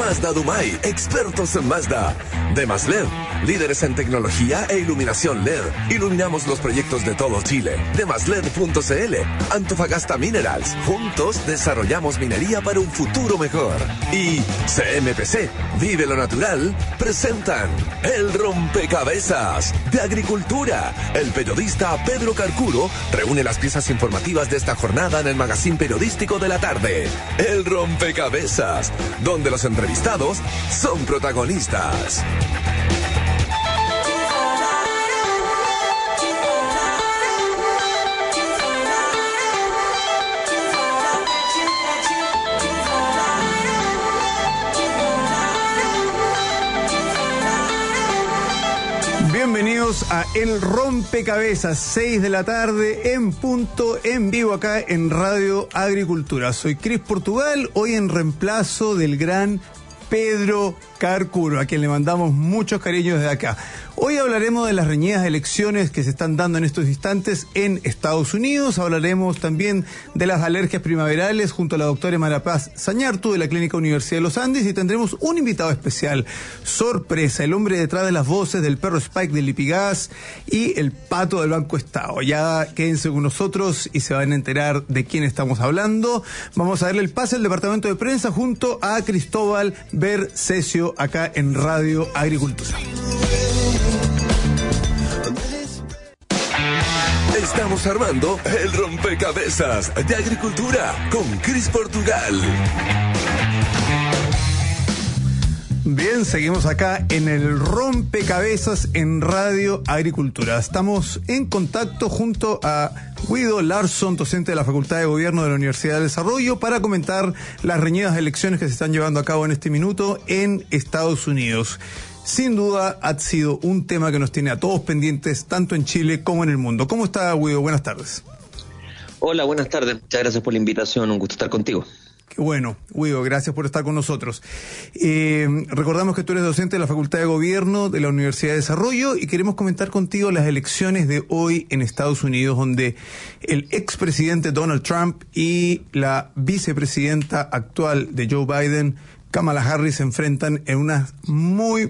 Mazda Dumay, expertos en Mazda. Demas-LED, líderes en tecnología e iluminación LED. Iluminamos los proyectos de todo Chile. Demasled.cl, Antofagasta Minerals. Juntos desarrollamos minería para un futuro mejor. Y CMPC, Vive lo Natural, presentan El Rompecabezas de Agricultura. El periodista Pedro Carcuro reúne las piezas informativas de esta jornada en el magazín periodístico de la tarde. El Rompecabezas, donde los entrevistados son protagonistas. Bienvenidos a El Rompecabezas, 6 de la tarde en punto, en vivo acá en Radio Agricultura. Soy Cris Portugal, hoy en reemplazo del gran Pedro Carcuro, a quien le mandamos muchos cariños desde acá. Hoy hablaremos de las reñidas elecciones que se están dando en estos instantes en Estados Unidos. Hablaremos también de las alergias primaverales junto a la doctora Mara Paz Sañartu de la Clínica Universidad de los Andes, y tendremos un invitado especial, sorpresa, el hombre detrás de las voces del perro Spike de Lipigas y el pato del Banco Estado. Ya quédense con nosotros y se van a enterar de quién estamos hablando. Vamos a darle el pase al departamento de prensa junto a Cristóbal Bercesio acá en Radio Agricultura. Estamos armando el Rompecabezas de Agricultura con Cris Portugal. Bien, seguimos acá en el Rompecabezas en Radio Agricultura. Estamos en contacto junto a Guido Larsson, docente de la Facultad de Gobierno de la Universidad del Desarrollo, para comentar las reñidas elecciones que se están llevando a cabo en este minuto en Estados Unidos. Sin duda ha sido un tema que nos tiene a todos pendientes, tanto en Chile como en el mundo. ¿Cómo está, Guido? Buenas tardes. Hola, buenas tardes. Muchas gracias por la invitación. Un gusto estar contigo. Qué bueno, Guido, gracias por estar con nosotros. Recordamos que tú eres docente de la Facultad de Gobierno de la Universidad de Desarrollo y queremos comentar contigo las elecciones de hoy en Estados Unidos, donde el expresidente Donald Trump y la vicepresidenta actual de Joe Biden, Kamala Harris, se enfrentan en unas muy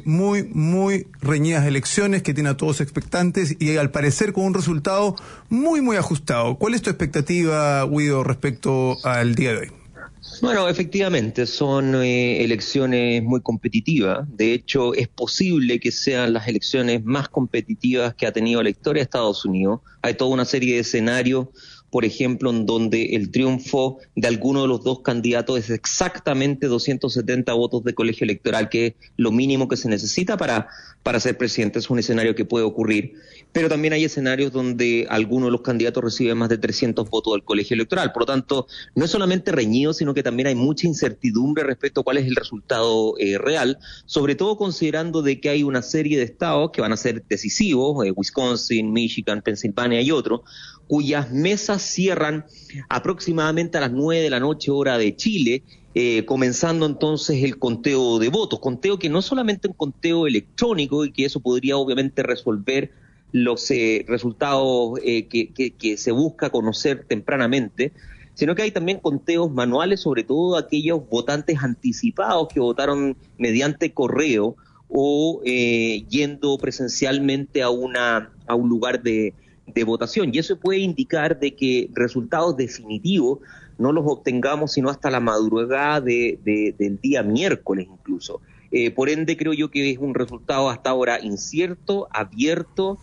reñidas elecciones que tienen a todos expectantes y al parecer con un resultado muy ajustado. ¿Cuál es tu expectativa, Guido, respecto al día de hoy? Bueno, efectivamente, son elecciones muy competitivas. De hecho, es posible que sean las elecciones más competitivas que ha tenido la historia de Estados Unidos. Hay toda una serie de escenarios, por ejemplo, en donde el triunfo de alguno de los dos candidatos es exactamente 270 votos de colegio electoral, que es lo mínimo que se necesita para ser presidente. Es un escenario que puede ocurrir. Pero también hay escenarios donde alguno de los candidatos recibe más de 300 votos del colegio electoral. Por lo tanto, no es solamente reñido, sino que también hay mucha incertidumbre respecto a cuál es el resultado real, sobre todo considerando de que hay una serie de estados que van a ser decisivos, Wisconsin, Michigan, Pensilvania y otros, cuyas mesas cierran aproximadamente a las 9 de la noche, hora de Chile, comenzando entonces el conteo de votos. Conteo que no solamente un conteo electrónico, y que eso podría obviamente resolver los resultados que se busca conocer tempranamente, sino que hay también conteos manuales, sobre todo aquellos votantes anticipados que votaron mediante correo o yendo presencialmente a un lugar de votación. Y eso puede indicar de que resultados definitivos no los obtengamos sino hasta la madrugada del día miércoles incluso. Por ende, creo yo que es un resultado hasta ahora incierto, abierto,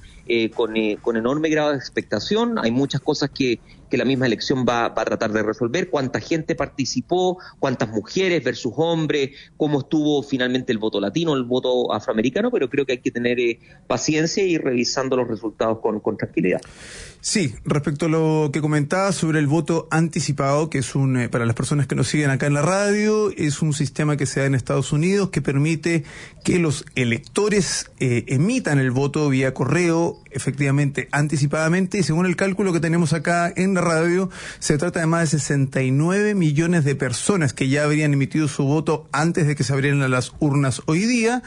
con enorme grado de expectación. Hay muchas cosas que la misma elección va a tratar de resolver. Cuánta gente participó, cuántas mujeres versus hombres, cómo estuvo finalmente el voto latino, el voto afroamericano, pero creo que hay que tener paciencia y ir revisando los resultados con tranquilidad. Sí, respecto a lo que comentabas sobre el voto anticipado, que es para las personas que nos siguen acá en la radio, es un sistema que se da en Estados Unidos que permite que los electores emitan el voto vía correo, efectivamente, anticipadamente, y según el cálculo que tenemos acá en la radio, se trata de más de 69 millones de personas que ya habrían emitido su voto antes de que se abrieran las urnas hoy día,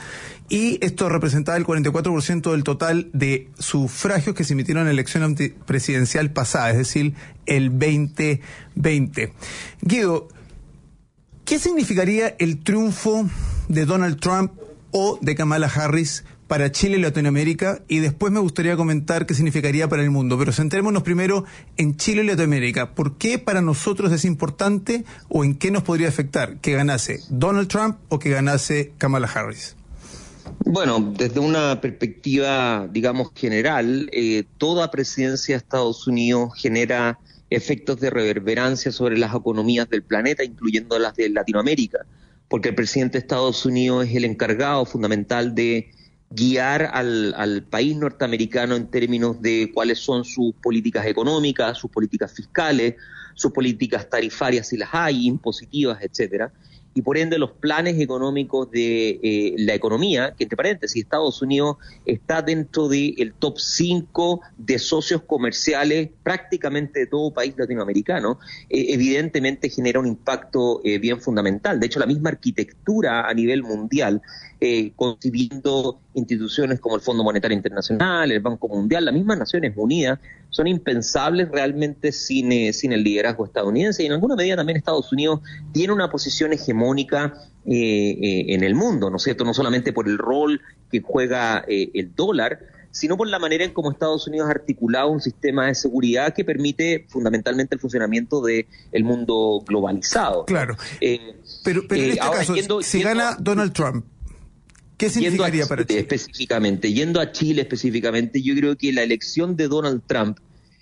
y esto representaba el 44% del total de sufragios que se emitieron en la elección presidencial pasada, es decir, el 2020. Guido, ¿qué significaría el triunfo de Donald Trump o de Kamala Harris para Chile y Latinoamérica, y después me gustaría comentar qué significaría para el mundo. Pero centrémonos primero en Chile y Latinoamérica. ¿Por qué para nosotros es importante o en qué nos podría afectar que ganase Donald Trump o que ganase Kamala Harris? Bueno, desde una perspectiva, digamos, general, toda presidencia de Estados Unidos genera efectos de reverberancia sobre las economías del planeta, incluyendo las de Latinoamérica, porque el presidente de Estados Unidos es el encargado fundamental de guiar al país norteamericano en términos de cuáles son sus políticas económicas, sus políticas fiscales, sus políticas tarifarias si las hay, impositivas, etcétera. Y por ende los planes económicos de la economía, que entre paréntesis Estados Unidos está dentro del top 5 de socios comerciales prácticamente de todo país latinoamericano, evidentemente genera un impacto bien fundamental. De hecho, la misma arquitectura a nivel mundial, concibiendo instituciones como el Fondo Monetario Internacional, el Banco Mundial, las mismas Naciones Unidas, son impensables realmente sin el liderazgo estadounidense, y en alguna medida también Estados Unidos tiene una posición hegemónica en el mundo, ¿no es cierto? No solamente por el rol que juega el dólar, sino por la manera en cómo Estados Unidos ha articulado un sistema de seguridad que permite fundamentalmente el funcionamiento del mundo globalizado. Claro, pero en este caso, si gana Donald Trump, ¿qué significaría para Chile? Yendo a Chile específicamente, yo creo que la elección de Donald Trump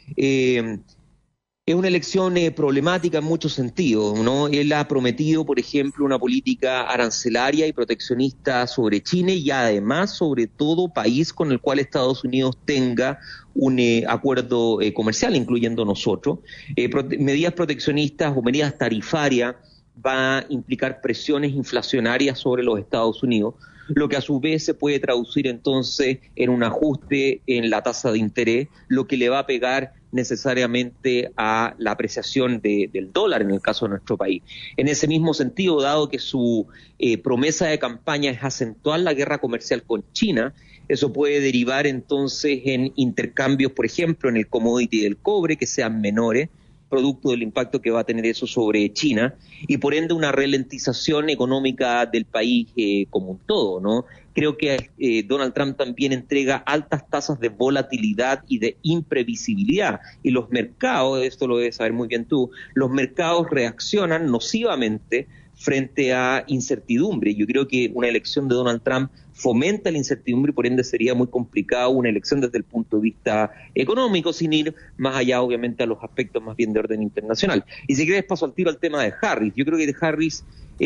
es una elección problemática en muchos sentidos, ¿no? Él ha prometido, por ejemplo, una política arancelaria y proteccionista sobre China y además sobre todo país con el cual Estados Unidos tenga un acuerdo comercial, incluyendo nosotros. Medidas proteccionistas o medidas tarifarias va a implicar presiones inflacionarias sobre los Estados Unidos, lo que a su vez se puede traducir entonces en un ajuste en la tasa de interés, lo que le va a pegar necesariamente a la apreciación del dólar en el caso de nuestro país. En ese mismo sentido, dado que su promesa de campaña es acentuar la guerra comercial con China, eso puede derivar entonces en intercambios, por ejemplo, en el commodity del cobre, que sean menores, producto del impacto que va a tener eso sobre China, y por ende una ralentización económica del país como un todo, ¿no? Creo que Donald Trump también entrega altas tasas de volatilidad y de imprevisibilidad, y los mercados, esto lo debes saber muy bien tú, los mercados reaccionan nocivamente frente a incertidumbre. Yo creo que una elección de Donald Trump fomenta la incertidumbre y por ende sería muy complicado una elección desde el punto de vista económico, sin ir más allá obviamente a los aspectos más bien de orden internacional. Y si quieres paso al tiro al tema de Harris. Yo creo que de Harris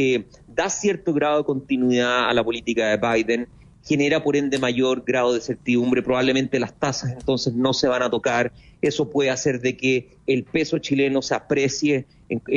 da cierto grado de continuidad a la política de Biden, genera por ende mayor grado de certidumbre, probablemente las tasas entonces no se van a tocar, eso puede hacer de que el peso chileno se aprecie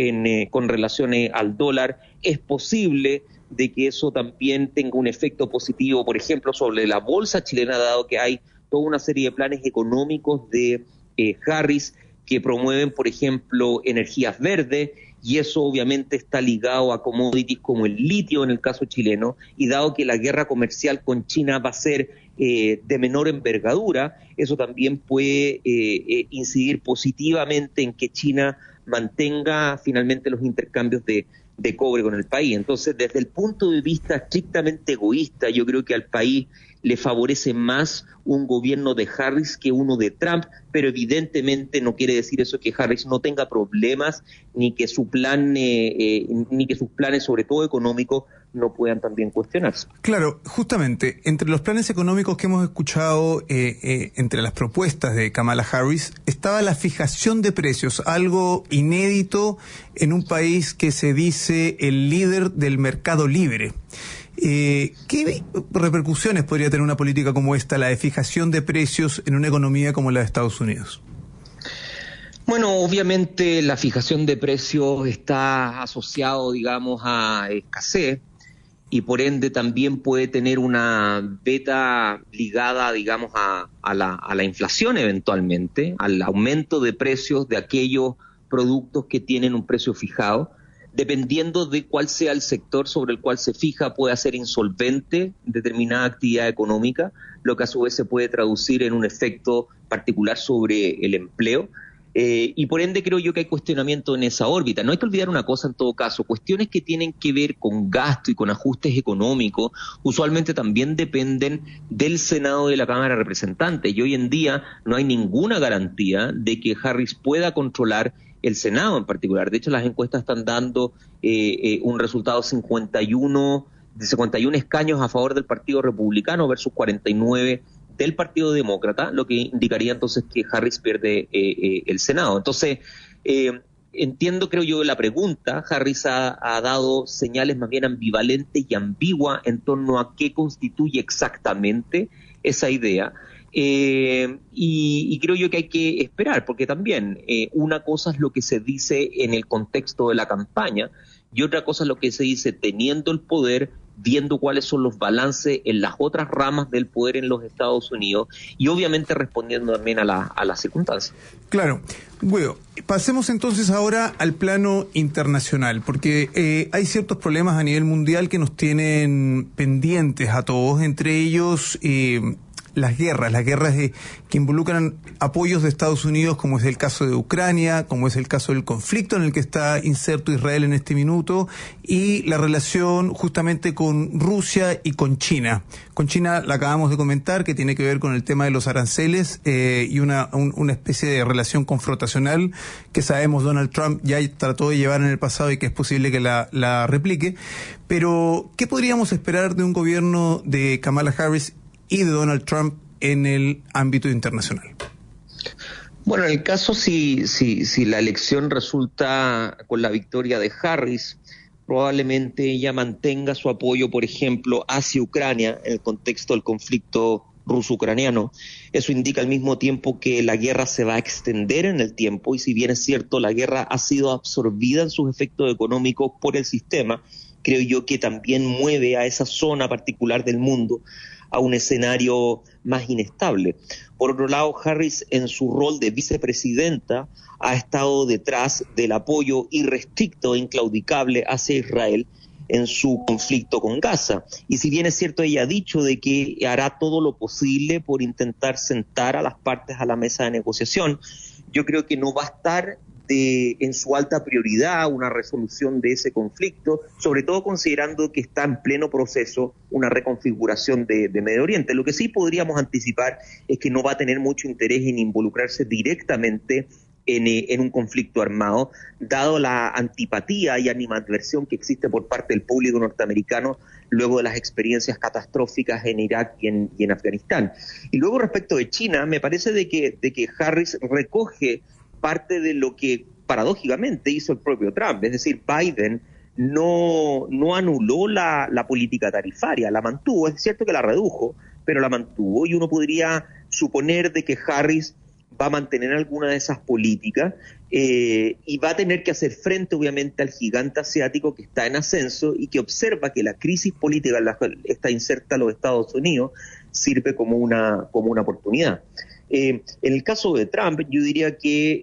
con relación al dólar, es posible de que eso también tenga un efecto positivo, por ejemplo, sobre la bolsa chilena, dado que hay toda una serie de planes económicos de Harris que promueven, por ejemplo, energías verdes, y eso obviamente está ligado a commodities como el litio en el caso chileno, y dado que la guerra comercial con China va a ser de menor envergadura, eso también puede incidir positivamente en que China mantenga finalmente los intercambios de cobre con el país. Entonces, desde el punto de vista estrictamente egoísta, yo creo que al país le favorece más un gobierno de Harris que uno de Trump, pero evidentemente no quiere decir eso que Harris no tenga problemas, ni que su plan, ni que sus planes, sobre todo económicos, no puedan también cuestionarse. Claro, justamente, entre los planes económicos que hemos escuchado, entre las propuestas de Kamala Harris, estaba la fijación de precios, algo inédito en un país que se dice el líder del mercado libre. ¿Qué repercusiones podría tener una política como esta, la de fijación de precios en una economía como la de Estados Unidos? Bueno, obviamente la fijación de precios está asociado, digamos, a escasez y por ende también puede tener una beta ligada, digamos, a la inflación eventualmente, al aumento de precios de aquellos productos que tienen un precio fijado. Dependiendo de cuál sea el sector sobre el cual se fija, puede hacer insolvente determinada actividad económica, lo que a su vez se puede traducir en un efecto particular sobre el empleo. Y por ende creo yo que hay cuestionamiento en esa órbita. No hay que olvidar una cosa en todo caso, cuestiones que tienen que ver con gasto y con ajustes económicos usualmente también dependen del Senado de la Cámara de Representantes, y hoy en día no hay ninguna garantía de que Harris pueda controlar el Senado en particular. De hecho, las encuestas están dando un resultado 51 escaños a favor del Partido Republicano versus 49 del Partido Demócrata, lo que indicaría entonces que Harris pierde el Senado. Entonces, entiendo, creo yo, la pregunta. Harris ha dado señales más bien ambivalentes y ambiguas en torno a qué constituye exactamente esa idea. Y creo yo que hay que esperar, porque también una cosa es lo que se dice en el contexto de la campaña y otra cosa es lo que se dice teniendo el poder, viendo cuáles son los balances en las otras ramas del poder en los Estados Unidos y obviamente respondiendo también a las circunstancias. Claro. Bueno, pasemos entonces ahora al plano internacional, porque hay ciertos problemas a nivel mundial que nos tienen pendientes a todos, entre ellos las guerras que involucran apoyos de Estados Unidos, como es el caso de Ucrania, como es el caso del conflicto en el que está inserto Israel en este minuto, y la relación justamente con Rusia y con China. Con China la acabamos de comentar, que tiene que ver con el tema de los aranceles y una especie de relación confrontacional que sabemos Donald Trump ya trató de llevar en el pasado y que es posible que la replique. Pero, ¿qué podríamos esperar de un gobierno de Kamala Harris y de Donald Trump en el ámbito internacional? Bueno, en el caso si la elección resulta con la victoria de Harris, probablemente ella mantenga su apoyo, por ejemplo, hacia Ucrania en el contexto del conflicto ruso-ucraniano. Eso indica al mismo tiempo que la guerra se va a extender en el tiempo, y si bien es cierto la guerra ha sido absorbida en sus efectos económicos por el sistema, creo yo que también mueve a esa zona particular del mundo a un escenario más inestable. Por otro lado, Harris, en su rol de vicepresidenta, ha estado detrás del apoyo irrestricto e inclaudicable hacia Israel en su conflicto con Gaza. Y si bien es cierto, ella ha dicho de que hará todo lo posible por intentar sentar a las partes a la mesa de negociación, yo creo que no va a estar en su alta prioridad una resolución de ese conflicto, sobre todo considerando que está en pleno proceso una reconfiguración de Medio Oriente. Lo que sí podríamos anticipar es que no va a tener mucho interés en involucrarse directamente en un conflicto armado, dado la antipatía y animadversión que existe por parte del público norteamericano luego de las experiencias catastróficas en Irak y en Afganistán. Y luego, respecto de China, me parece de que Harris recoge parte de lo que paradójicamente hizo el propio Trump, es decir, Biden no anuló la política tarifaria, la mantuvo. Es cierto que la redujo, pero la mantuvo, y uno podría suponer de que Harris va a mantener alguna de esas políticas y va a tener que hacer frente obviamente al gigante asiático que está en ascenso y que observa que la crisis política en la que está inserta los Estados Unidos sirve como una oportunidad. En el caso de Trump, yo diría que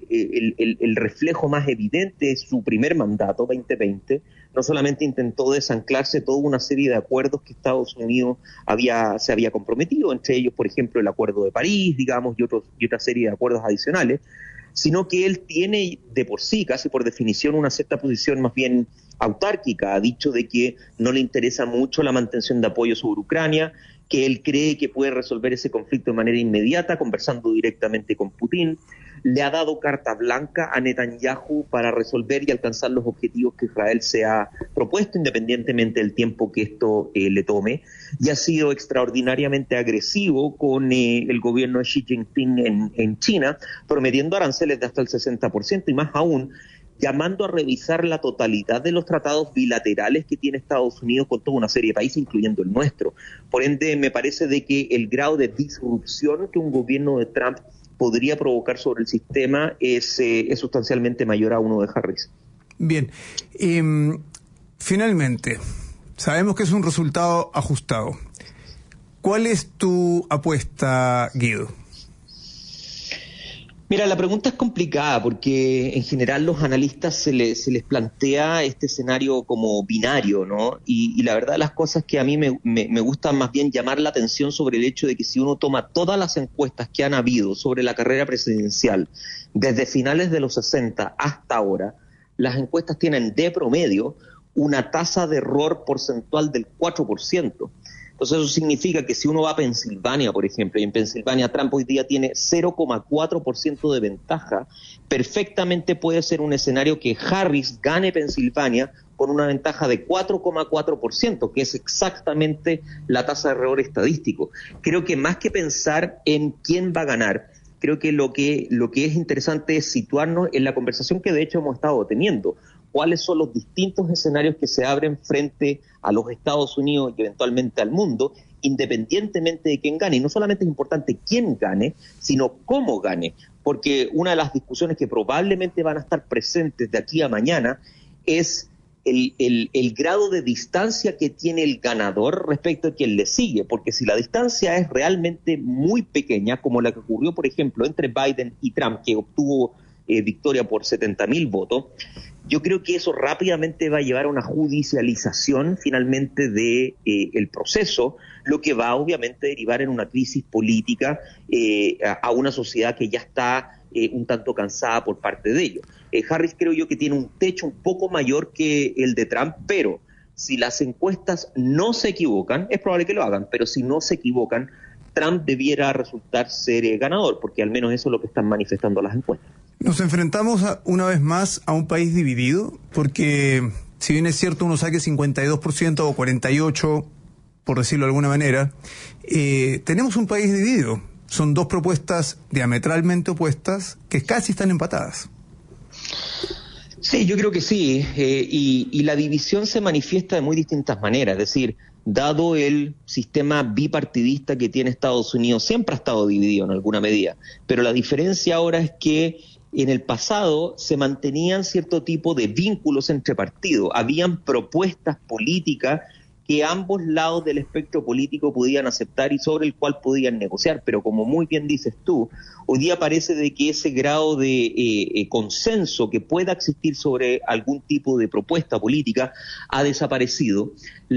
el reflejo más evidente es su primer mandato, 2020. No solamente intentó desanclarse toda una serie de acuerdos que Estados Unidos se había comprometido, entre ellos, por ejemplo, el Acuerdo de París, digamos, y otra serie de acuerdos adicionales, sino que él tiene de por sí, casi por definición, una cierta posición más bien autárquica. Ha dicho de que no le interesa mucho la mantención de apoyo sobre Ucrania, que él cree que puede resolver ese conflicto de manera inmediata, conversando directamente con Putin. Le ha dado carta blanca a Netanyahu para resolver y alcanzar los objetivos que Israel se ha propuesto, independientemente del tiempo que esto le tome. Y ha sido extraordinariamente agresivo con el gobierno de Xi Jinping en China, prometiendo aranceles de hasta el 60%, y más aún, llamando a revisar la totalidad de los tratados bilaterales que tiene Estados Unidos con toda una serie de países, incluyendo el nuestro. Por ende, me parece de que el grado de disrupción que un gobierno de Trump podría provocar sobre el sistema es sustancialmente mayor a uno de Harris. Bien. Finalmente, sabemos que es un resultado ajustado. ¿Cuál es tu apuesta, Guido? Mira, la pregunta es complicada porque en general los analistas se les plantea este escenario como binario, ¿no? Y la verdad de las cosas es que a mí me gusta más bien llamar la atención sobre el hecho de que si uno toma todas las encuestas que han habido sobre la carrera presidencial desde finales de los 60 hasta ahora, las encuestas tienen de promedio una tasa de error porcentual del 4%. Entonces eso significa que si uno va a Pensilvania, por ejemplo, y en Pensilvania Trump hoy día tiene 0,4% de ventaja, perfectamente puede ser un escenario que Harris gane Pensilvania con una ventaja de 4,4%, que es exactamente la tasa de error estadístico. Creo que más que pensar en quién va a ganar, creo que lo que es interesante es situarnos en la conversación que de hecho hemos estado teniendo. ¿Cuáles son los distintos escenarios que se abren frente a los Estados Unidos y eventualmente al mundo, independientemente de quién gane? Y no solamente es importante quién gane, sino cómo gane, porque una de las discusiones que probablemente van a estar presentes de aquí a mañana es el grado de distancia que tiene el ganador respecto a quien le sigue, porque si la distancia es realmente muy pequeña, como la que ocurrió, por ejemplo, entre Biden y Trump, que obtuvo victoria por 70,000 votos, yo creo que eso rápidamente va a llevar a una judicialización finalmente de el proceso, lo que va obviamente a derivar en una crisis política a una sociedad que ya está un tanto cansada por parte de ello. Harris creo yo que tiene un techo un poco mayor que el de Trump, pero si las encuestas no se equivocan, es probable que lo hagan, pero si no se equivocan, Trump debiera resultar ser ganador, porque al menos eso es lo que están manifestando las encuestas. Nos enfrentamos una vez más a un país dividido, porque si bien es cierto uno saque 52% o 48%, por decirlo de alguna manera, tenemos un país dividido. Son dos propuestas diametralmente opuestas que casi están empatadas. Sí, yo creo que sí, y la división se manifiesta de muy distintas maneras, es decir, dado el sistema bipartidista que tiene Estados Unidos, siempre ha estado dividido en alguna medida, pero la diferencia ahora es que en el pasado se mantenían cierto tipo de vínculos entre partidos, habían propuestas políticas que ambos lados del espectro político podían aceptar y sobre el cual podían negociar, pero como muy bien dices tú, hoy día parece de que ese grado de consenso que pueda existir sobre algún tipo de propuesta política ha desaparecido.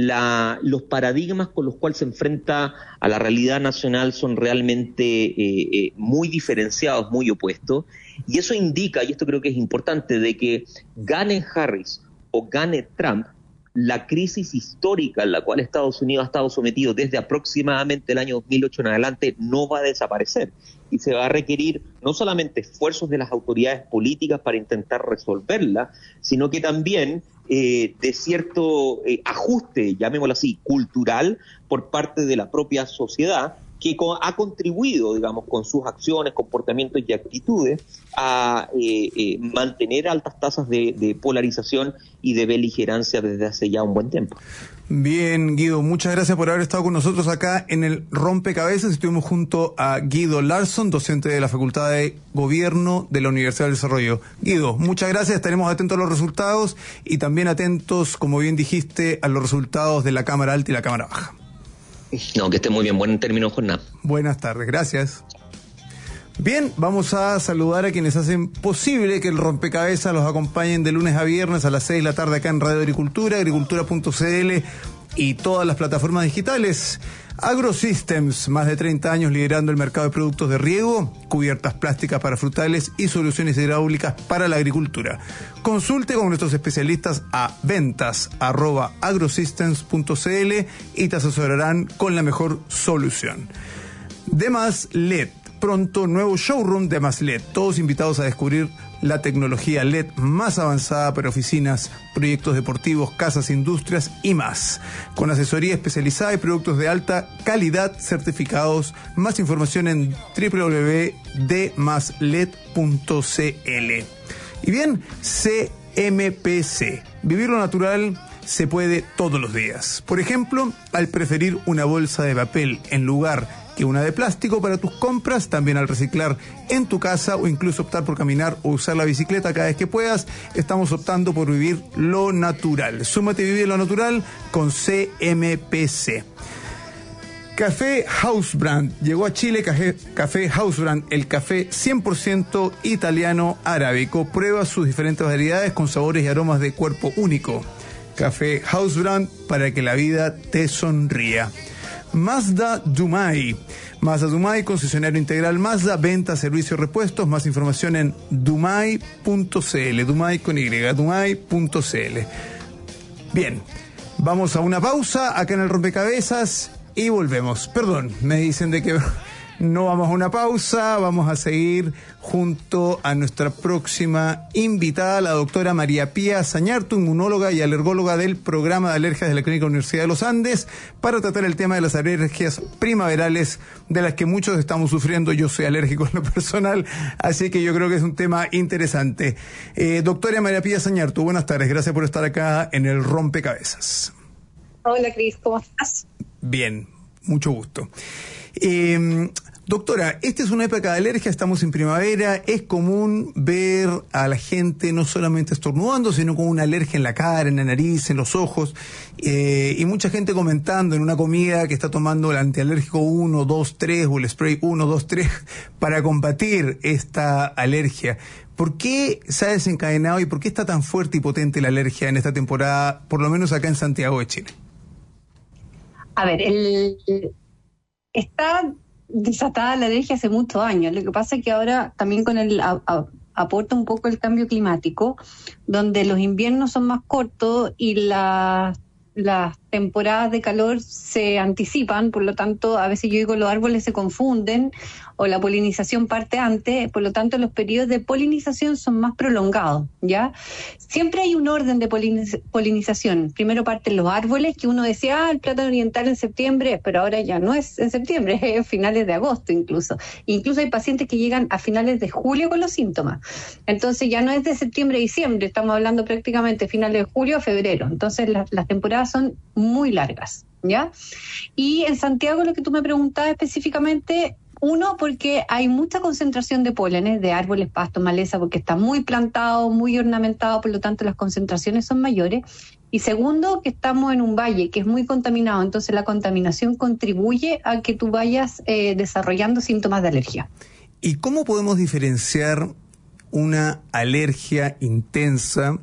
Los paradigmas con los cuales se enfrenta a la realidad nacional son realmente muy diferenciados, muy opuestos, y eso indica, y esto creo que es importante, de que gane Harris o gane Trump, la crisis histórica en la cual Estados Unidos ha estado sometido desde aproximadamente el año 2008 en adelante no va a desaparecer y se va a requerir no solamente esfuerzos de las autoridades políticas para intentar resolverla, sino que también de cierto ajuste, llamémoslo así, cultural por parte de la propia sociedad que ha contribuido, digamos, con sus acciones, comportamientos y actitudes a mantener altas tasas de polarización y de beligerancia desde hace ya un buen tiempo. Bien, Guido, muchas gracias por haber estado con nosotros acá en el Rompecabezas. Estuvimos junto a Guido Larsson, docente de la Facultad de Gobierno de la Universidad del Desarrollo. Guido, muchas gracias, estaremos atentos a los resultados y también atentos, como bien dijiste, a los resultados de la Cámara Alta y la Cámara Baja. No, que esté muy bien. Buen término, jornada. Buenas tardes, gracias. Bien, vamos a saludar a quienes hacen posible que el Rompecabezas los acompañen de lunes a viernes a las 6 de la tarde acá en Radio Agricultura, agricultura.cl y todas las plataformas digitales. AgroSystems, más de 30 años liderando el mercado de productos de riego, cubiertas plásticas para frutales y soluciones hidráulicas para la agricultura. Consulte con nuestros especialistas a ventas@agrosystems.cl y te asesorarán con la mejor solución. Demas-LED, pronto nuevo showroom Demas-LED, todos invitados a descubrir la tecnología LED más avanzada para oficinas, proyectos deportivos, casas, industrias y más. Con asesoría especializada y productos de alta calidad certificados. Más información en www.dmasled.cl. Y bien, CMPC. Vivir lo natural se puede todos los días. Por ejemplo, al preferir una bolsa de papel en lugar que una de plástico para tus compras, también al reciclar en tu casa o incluso optar por caminar o usar la bicicleta cada vez que puedas, estamos optando por vivir lo natural. Súmate a vivir lo natural con CMPC. Café Hausbrand. Llegó a Chile Café Hausbrand, el café 100% italiano arábico. Prueba sus diferentes variedades con sabores y aromas de cuerpo único. Café Hausbrand, para que la vida te sonría. Mazda Dumai. Mazda Dumai, concesionario integral Mazda, venta, servicio, repuestos. Más información en dumai.cl. Dumai con Y, dumai.cl. Bien, vamos a una pausa acá en el Rompecabezas y volvemos. Perdón, me dicen de que no vamos a una pausa, vamos a seguir junto a nuestra próxima invitada, la doctora María Pía Zañartu, inmunóloga y alergóloga del programa de alergias de la Clínica Universidad de los Andes, para tratar el tema de las alergias primaverales de las que muchos estamos sufriendo. Yo soy alérgico en lo personal, así que yo creo que es un tema interesante. Doctora María Pía Zañartu, buenas tardes, gracias por estar acá en el Rompecabezas. Hola Cris, ¿cómo estás? Bien, mucho gusto. Doctora, esta es una época de alergia, estamos en primavera, es común ver a la gente no solamente estornudando, sino con una alergia en la cara, en la nariz, en los ojos, y mucha gente comentando en una comida que está tomando el antialérgico 1, 2, 3 o el spray 1, 2, 3 para combatir esta alergia. ¿Por qué se ha desencadenado y por qué está tan fuerte y potente la alergia en esta temporada, por lo menos acá en Santiago de Chile? A ver, está desatada la alergia hace muchos años. Lo que pasa es que ahora también con el aporta un poco el cambio climático, donde los inviernos son más cortos y las temporadas de calor se anticipan, por lo tanto, a veces yo digo los árboles se confunden o la polinización parte antes, por lo tanto los periodos de polinización son más prolongados, ¿ya? Siempre hay un orden de polinización. Primero parten los árboles, que uno decía, el plátano oriental en septiembre, pero ahora ya no es en septiembre, es a finales de agosto incluso. Incluso hay pacientes que llegan a finales de julio con los síntomas. Entonces ya no es de septiembre a diciembre, estamos hablando prácticamente finales de julio a febrero. Entonces las temporadas son muy largas, ¿ya? Y en Santiago, lo que tú me preguntabas específicamente, uno, porque hay mucha concentración de pólenes, de árboles, pastos, maleza, porque está muy plantado, muy ornamentado, por lo tanto las concentraciones son mayores. Y segundo, que estamos en un valle que es muy contaminado, entonces la contaminación contribuye a que tú vayas desarrollando síntomas de alergia. ¿Y cómo podemos diferenciar una alergia intensa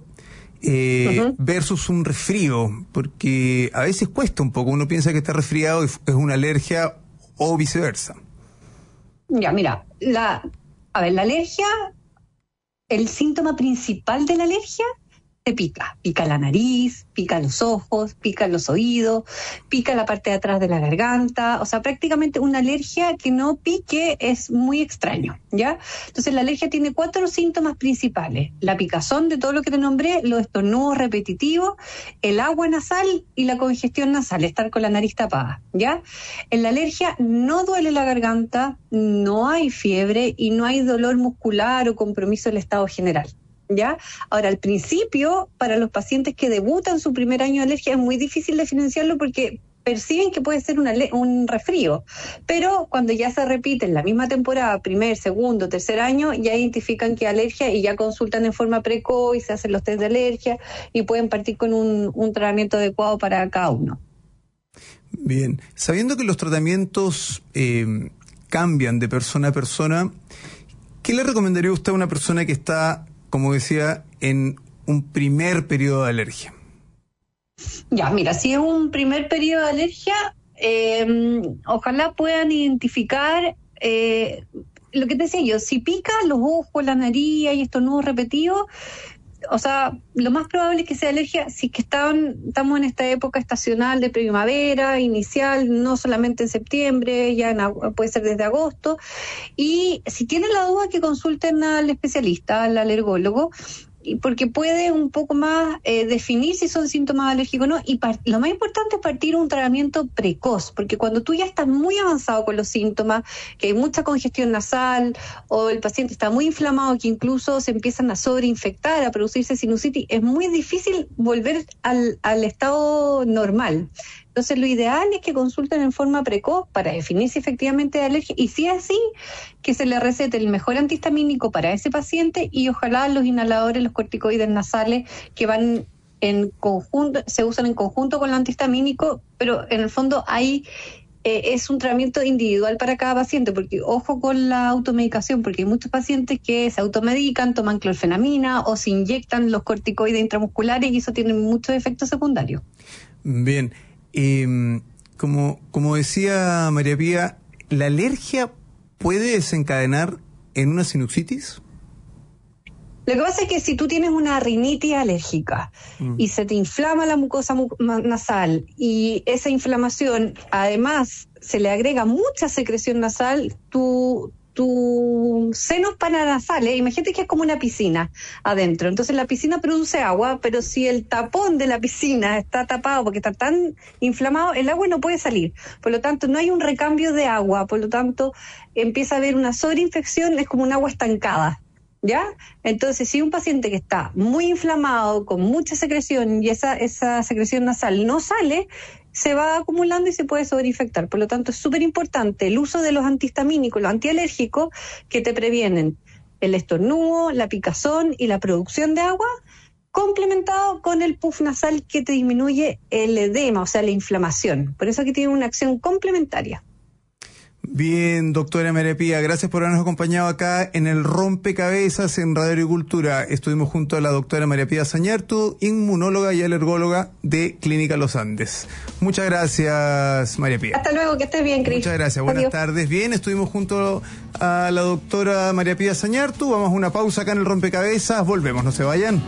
versus un resfrío? Porque a veces cuesta un poco, uno piensa que está resfriado y es una alergia o viceversa. Ya, mira, la alergia, el síntoma principal de la alergia te pica la nariz, pica los ojos, pica los oídos, pica la parte de atrás de la garganta, o sea, prácticamente una alergia que no pique es muy extraño, ¿ya? Entonces la alergia tiene 4 síntomas principales: la picazón de todo lo que te nombré, los estornudos repetitivos, el agua nasal y la congestión nasal, estar con la nariz tapada, ¿ya? En la alergia no duele la garganta, no hay fiebre y no hay dolor muscular o compromiso del estado general, ¿ya? Ahora, al principio, para los pacientes que debutan su primer año de alergia, es muy difícil diferenciarlo porque perciben que puede ser un resfrío, pero cuando ya se repite en la misma temporada, primer, segundo, tercer año, ya identifican que alergia y ya consultan en forma precoz y se hacen los test de alergia y pueden partir con un tratamiento adecuado para cada uno. Bien, sabiendo que los tratamientos cambian de persona a persona, ¿qué le recomendaría usted a una persona que está, como decía, en un primer periodo de alergia? Ya, mira, si es un primer periodo de alergia, ojalá puedan identificar lo que te decía yo, si pica los ojos, la nariz y estornudos repetidos, o sea, lo más probable es que sea alergia si es que estamos en esta época estacional de primavera, inicial, no solamente en septiembre, ya puede ser desde agosto. Y si tienen la duda, que consulten al especialista, al alergólogo, porque puede un poco más definir si son síntomas alérgicos o no. Y lo más importante es partir un tratamiento precoz, porque cuando tú ya estás muy avanzado con los síntomas, que hay mucha congestión nasal o el paciente está muy inflamado, que incluso se empiezan a sobreinfectar, a producirse sinusitis, es muy difícil volver al estado normal. Entonces lo ideal es que consulten en forma precoz para definir si efectivamente es alergia, y si es así, que se le recete el mejor antihistamínico para ese paciente, y ojalá los inhaladores, los corticoides nasales, que van en conjunto, se usan en conjunto con el antihistamínico, pero en el fondo hay es un tratamiento individual para cada paciente, porque ojo con la automedicación, porque hay muchos pacientes que se automedican, toman clorfenamina o se inyectan los corticoides intramusculares y eso tiene muchos efectos secundarios. Bien, como decía María Pía, ¿la alergia puede desencadenar en una sinusitis? Lo que pasa es que si tú tienes una rinitis alérgica y se te inflama la mucosa nasal y esa inflamación además se le agrega mucha secreción nasal, tus senos paranasales, imagínate que es como una piscina adentro, entonces la piscina produce agua, pero si el tapón de la piscina está tapado porque está tan inflamado, el agua no puede salir, por lo tanto no hay un recambio de agua, por lo tanto empieza a haber una sobreinfección, es como un agua estancada. ¿Ya? Entonces, si un paciente que está muy inflamado, con mucha secreción y esa secreción nasal no sale, se va acumulando y se puede sobreinfectar. Por lo tanto, es súper importante el uso de los antihistamínicos, los antialérgicos, que te previenen el estornudo, la picazón y la producción de agua, complementado con el puff nasal que te disminuye el edema, o sea, la inflamación. Por eso aquí tiene una acción complementaria. Bien, doctora María Pía, gracias por habernos acompañado acá en el Rompecabezas en Radio Agricultura. Estuvimos junto a la doctora María Pía Zañartu, inmunóloga y alergóloga de Clínica Los Andes. Muchas gracias, María Pía. Hasta luego, que estés bien, Cris. Muchas gracias, buenas tardes. Bien, estuvimos junto a la doctora María Pía Zañartu. Vamos a una pausa acá en el Rompecabezas. Volvemos, no se vayan.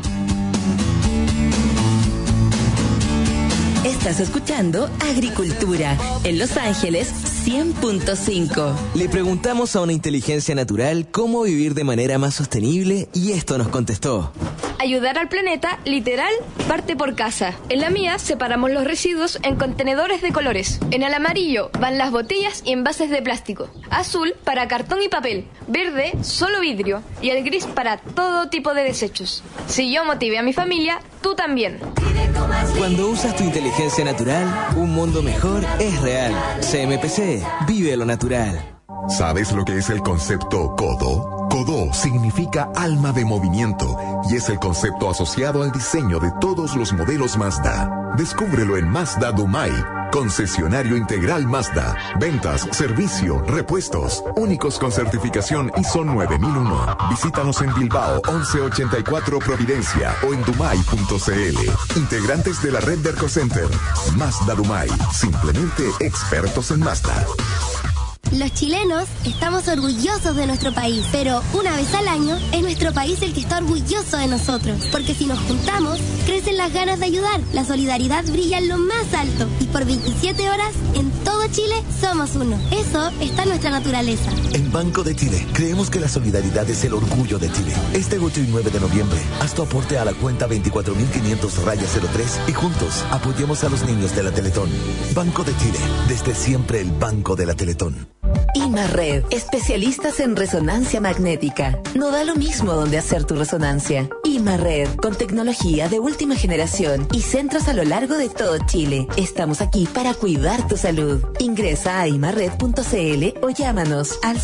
Estás escuchando Agricultura en Los Ángeles 100.5. Le preguntamos a una inteligencia natural cómo vivir de manera más sostenible y esto nos contestó. Ayudar al planeta, literal, parte por casa. En la mía separamos los residuos en contenedores de colores. En el amarillo van las botellas y envases de plástico. Azul para cartón y papel. Verde, solo vidrio. Y el gris para todo tipo de desechos. Si yo motivé a mi familia, tú también. Cuando usas tu inteligencia natural, un mundo mejor es real. CMPC, vive lo natural. ¿Sabes lo que es el concepto CODO? CODO significa alma de movimiento y es el concepto asociado al diseño de todos los modelos Mazda. Descúbrelo en Mazda Dumai, concesionario integral Mazda. Ventas, servicio, repuestos, únicos con certificación ISO 9001. Visítanos en Bilbao 1184 Providencia o en dumai.cl. Integrantes de la red de Ercocenter. Mazda Dumai, simplemente expertos en Mazda. Los chilenos estamos orgullosos de nuestro país, pero una vez al año es nuestro país el que está orgulloso de nosotros, porque si nos juntamos, crecen las ganas de ayudar, la solidaridad brilla en lo más alto y por 27 horas en todo Chile somos uno. Eso está en nuestra naturaleza. En Banco de Chile creemos que la solidaridad es el orgullo de Chile. Este 8 y 9 de noviembre, haz tu aporte a la cuenta 24.500-03 y juntos apoyemos a los niños de la Teletón. Banco de Chile, desde siempre el Banco de la Teletón. Imarred, especialistas en resonancia magnética. No da lo mismo donde hacer tu resonancia. Imarred, con tecnología de última generación y centros a lo largo de todo Chile. Estamos aquí para cuidar tu salud. Ingresa a imarred.cl o llámanos al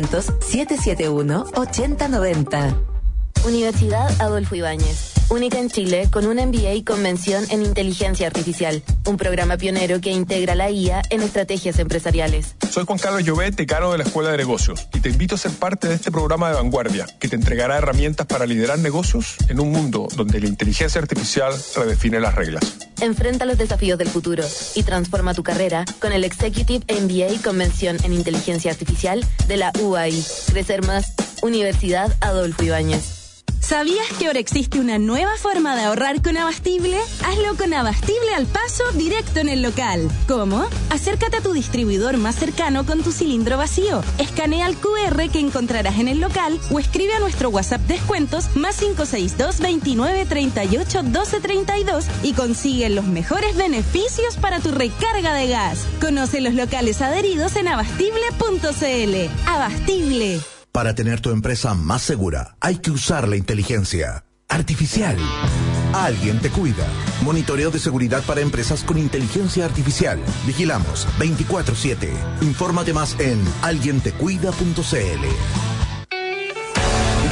600-771-8090. Universidad Adolfo Ibáñez, única en Chile con un MBA con mención en inteligencia artificial, un programa pionero que integra la IA en estrategias empresariales. Soy Juan Carlos Llobet, decano de la Escuela de Negocios, y te invito a ser parte de este programa de vanguardia que te entregará herramientas para liderar negocios en un mundo donde la inteligencia artificial redefine las reglas. Enfrenta los desafíos del futuro y transforma tu carrera con el Executive MBA con mención en inteligencia artificial de la UAI. Crecer más, Universidad Adolfo Ibáñez. ¿Sabías que ahora existe una nueva forma de ahorrar con Abastible? Hazlo con Abastible al paso directo en el local. ¿Cómo? Acércate a tu distribuidor más cercano con tu cilindro vacío. Escanea el QR que encontrarás en el local o escribe a nuestro WhatsApp descuentos +562 29 38 12 32 y consigue los mejores beneficios para tu recarga de gas. Conoce los locales adheridos en abastible.cl. Abastible. Para tener tu empresa más segura, hay que usar la inteligencia artificial. Alguien te cuida. Monitoreo de seguridad para empresas con inteligencia artificial. Vigilamos 24/7. Infórmate más en alguientecuida.cl.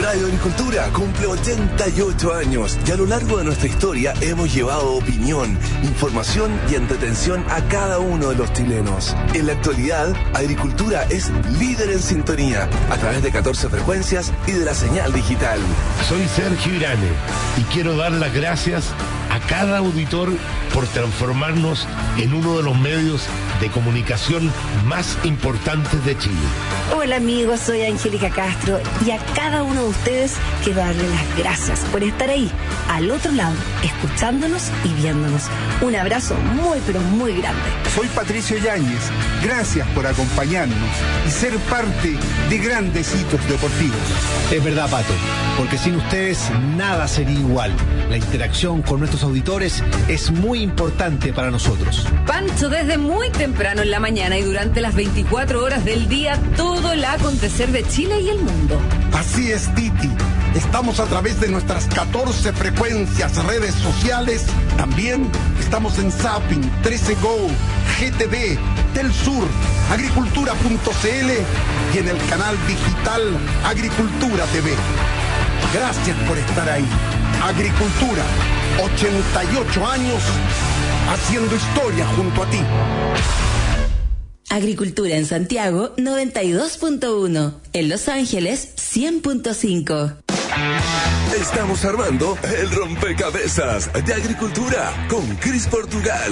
Radio Agricultura cumple 88 años y a lo largo de nuestra historia hemos llevado opinión, información y entretención a cada uno de los chilenos. En la actualidad, Agricultura es líder en sintonía a través de 14 frecuencias y de la señal digital. Soy Sergio Irane y quiero dar las gracias a cada auditor por transformarnos en uno de los medios de comunicación más importantes de Chile. Hola amigos, soy Angélica Castro y a cada uno de ustedes quiero darle las gracias por estar ahí, al otro lado, escuchándonos y viéndonos. Un abrazo muy pero muy grande. Soy Patricio Yáñez, gracias por acompañarnos y ser parte de grandes hitos deportivos. Es verdad, Pato, porque sin ustedes nada sería igual. La interacción con nuestros auditores es muy importante para nosotros. Pancho, desde muy temprano en la mañana y durante las 24 horas del día, todo el acontecer de Chile y el mundo. Así es, Titi. Estamos a través de nuestras 14 frecuencias, redes sociales. También estamos en Zapping, 13 Go, GTV, Telsur, agricultura.cl y en el canal digital Agricultura TV. Gracias por estar ahí. Agricultura, 88 años haciendo historia junto a ti. Agricultura en Santiago 92.1, en Los Ángeles 100.5. Estamos armando el rompecabezas de Agricultura con Cris Portugal.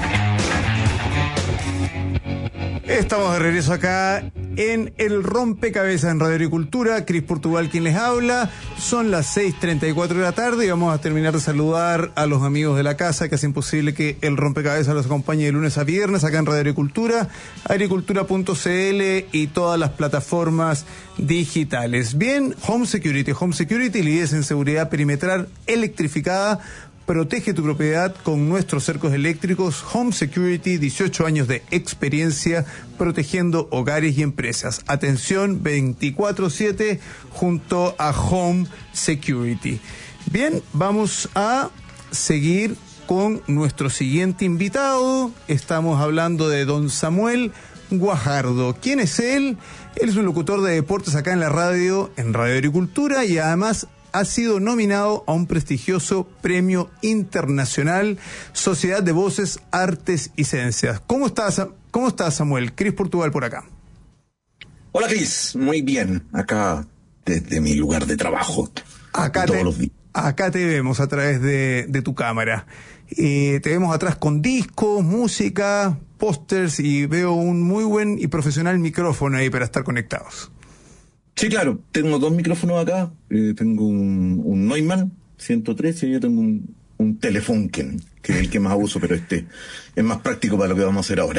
Estamos de regreso acá en el rompecabezas en Radio Agricultura. Cris Portugal quien les habla. Son las 6:34 de la tarde y vamos a terminar de saludar a los amigos de la casa que hacen posible que el rompecabezas los acompañe de lunes a viernes acá en Radio Agricultura, agricultura.cl y todas las plataformas digitales. Bien, Home Security, líderes en seguridad perimetral electrificada. Protege tu propiedad con nuestros cercos eléctricos. Home Security, 18 años de experiencia protegiendo hogares y empresas. Atención 24/7 junto a Home Security. Bien, vamos a seguir con nuestro siguiente invitado. Estamos hablando de don Samuel Guajardo. ¿Quién es él? Él es un locutor de deportes acá en la radio, en Radio Agricultura, y además ha sido nominado a un prestigioso premio internacional, Sociedad de Voces, Artes y Ciencias. ¿Cómo estás, Samuel? Cris Portugal por acá. Hola, Cris. Muy bien. Acá, desde mi lugar de trabajo. Acá te vemos a través de tu cámara. Te vemos atrás con discos, música, pósters y veo un muy buen y profesional micrófono ahí para estar conectados. Sí, claro, tengo dos micrófonos acá, tengo un Neumann 113 y yo tengo un Telefunken, que es el que más uso, pero es más práctico para lo que vamos a hacer ahora.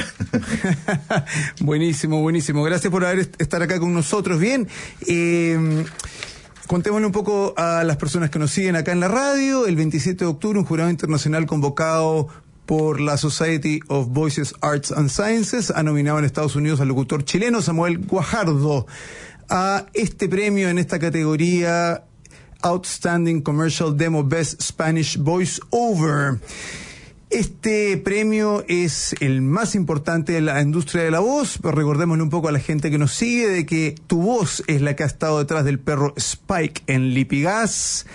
Buenísimo. Gracias por estar acá con nosotros. Bien, contémosle un poco a las personas que nos siguen acá en la radio. El 27 de octubre, un jurado internacional convocado por la Society of Voices, Arts and Sciences ha nominado en Estados Unidos al locutor chileno Samuel Guajardo a este premio en esta categoría Outstanding Commercial Demo Best Spanish Voice Over. Este premio es el más importante de la industria de la voz, pero recordémosle un poco a la gente que nos sigue de que tu voz es la que ha estado detrás del perro Spike en Lipigas.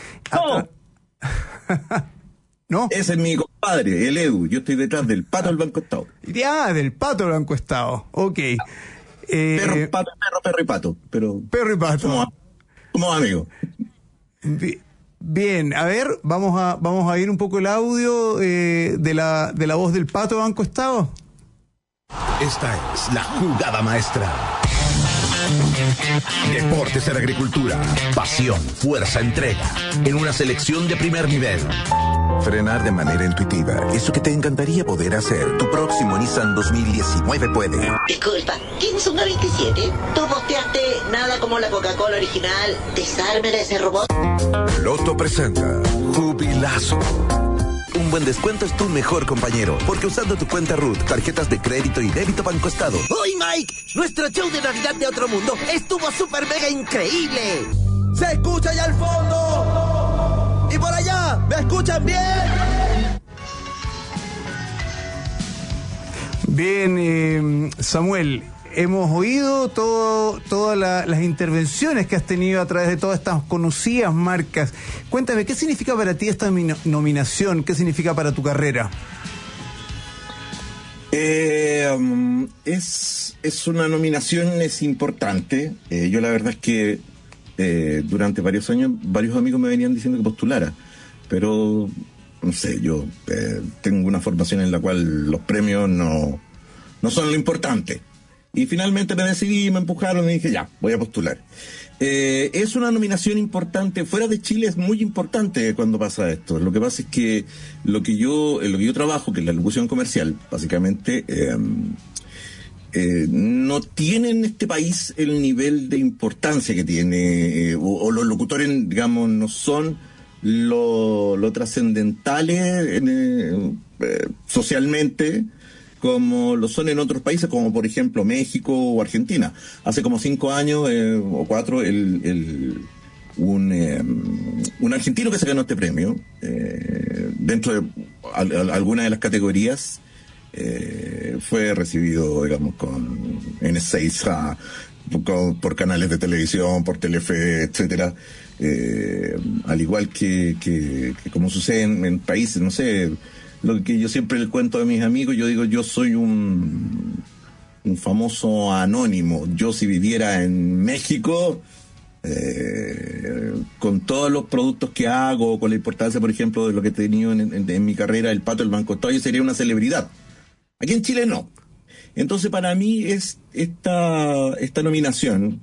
¿No? Ese es mi compadre, el Edu. Yo estoy detrás del Pato del Banco Estado. Ya, del Pato del Banco Estado. Ok. Perro y pato. Pero perro y pato. Somos amigos. Bien, a ver, vamos a ir un poco el audio de la voz del Pato Banco Estado. Esta es la jugada maestra. Deportes en Agricultura. Pasión, fuerza, entrega. En una selección de primer nivel. Frenar de manera intuitiva. Eso que te encantaría poder hacer. Tu próximo Nissan 2019 puede. Disculpa, ¿quién es una 27? ¿Tú posteaste nada como la Coca-Cola original? Desármela ese robot. Loto presenta Jubilazo. Un buen descuento es tu mejor compañero, porque usando tu cuenta RUT, tarjetas de crédito y débito Banco Estado. ¡Oye, Mike! Nuestro show de Navidad de Otro Mundo estuvo súper mega increíble. ¡Se escucha allá al fondo! ¡Y por allá! ¿Me escuchan bien? Bien, Samuel, hemos oído todas las intervenciones que has tenido a través de todas estas conocidas marcas. Cuéntame, ¿qué significa para ti esta nominación? ¿Qué significa para tu carrera? Es una nominación, es importante. Yo la verdad es que durante varios años varios amigos me venían diciendo que postulara, pero no sé, yo tengo una formación en la cual los premios no son lo importante. Y finalmente me decidí, me empujaron y dije, ya, voy a postular. Es una nominación importante. Fuera de Chile es muy importante cuando pasa esto. Lo que pasa es que lo que yo trabajo, que es la locución comercial, básicamente, no tiene en este país el nivel de importancia que tiene, o los locutores, digamos, no son lo trascendentales socialmente como lo son en otros países, como por ejemplo México o Argentina. Hace como 5 años o 4, un argentino que se ganó este premio, dentro de alguna de las categorías, fue recibido, digamos, en Ezeiza, por canales de televisión, por Telefe, etcétera. Al igual que como sucede en países, no sé, lo que yo siempre le cuento a mis amigos, yo digo, yo soy un famoso anónimo. Yo, si viviera en México, con todos los productos que hago, con la importancia, por ejemplo, de lo que he tenido en mi carrera, el Pato, el Banco Estado, yo sería una celebridad. Aquí en Chile no. Entonces, para mí esta nominación